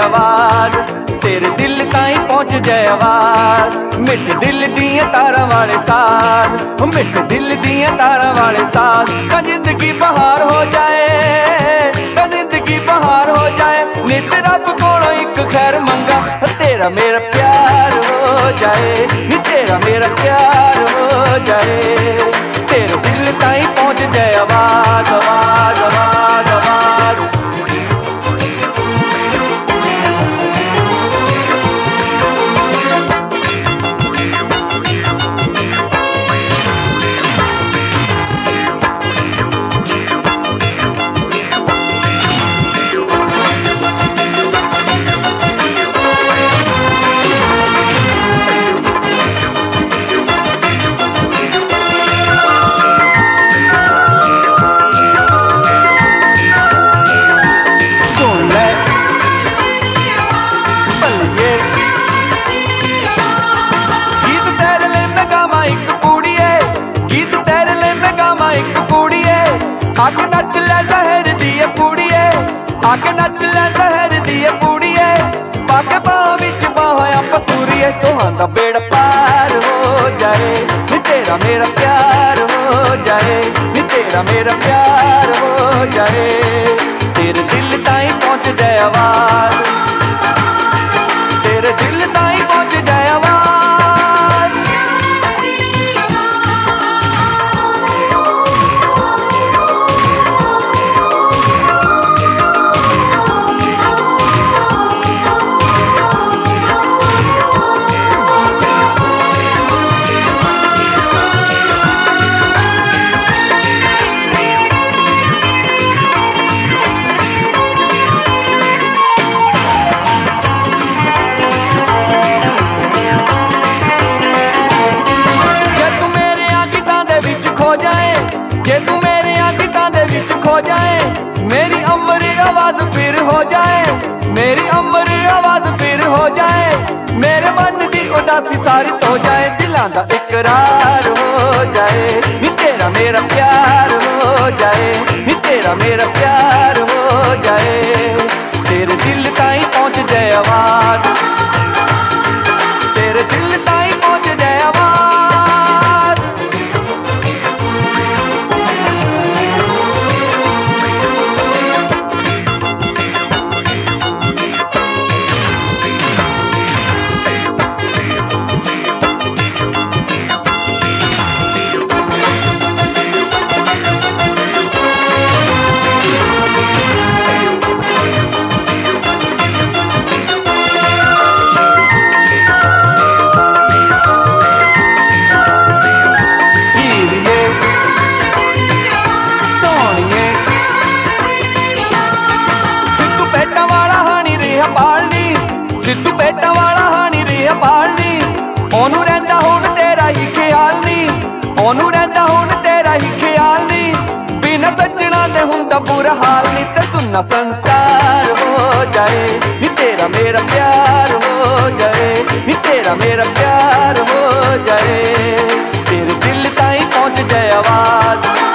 आवाज, तेरे दिल ताई पहुंच जाए आवाज। मिठ दिल दिए तारा वाले साथ, मिठ दिल दिए तारा वाले साथ। का जिंदगी बहार हो जाए, का जिंदगी बहार हो जाए। नित रब कोलों एक खैर मंगा, तेरा मेरा प्यार हो जाए, तेरा मेरा प्यार हो जाए। तेरे दिल ताई पहुंच जाए आवाज, आवाज, आवाज, आवाज। आके नच लै शहर दिए कुड़िए, आके नच लै शहर दिए कुड़िए। पाके बाह विच बाह पतूरिए, तुहां बेड़ा पार हो जाए, नी तेरा मेरा प्यार हो जाए, नी तेरा मेरा प्यार हो जाए। तेरे दिल ताई पहुंच जाए आवाज, तेरे दिल ताई पहुंच जाए आवाज। जे तू मेरे गीतां दे विच खो जाए, मेरी अमर आवाज फिर हो जाए, मेरी अमर आवाज फिर हो जाए। मेरे मन दी उदासी सारी हो जाए, दिलां दा इकरार हो जाए, नी तेरा मेरा प्यार हो जाए, नी तेरा मेरा प्यार हो जाए। तेरे दिल ताई पहुंच जाए आवाज, तेरे दिल ताई पहुंच जाए आवाज। सिद्धू पेटा वाला हानी रिहा पालनी, ओनू रहिंदा हुण तेरा ही ख्याल नी, ओनू रहिंदा हुण तेरा ही ख्याल नी। बिना सजना दे हुंदा बुरा हाल नी, ते सुनना संसार हो जाए, नी तेरा मेरा प्यार हो जाए, नी तेरा मेरा प्यार हो जाए। तेरे दिल ताई पहुंच जाए आवाज,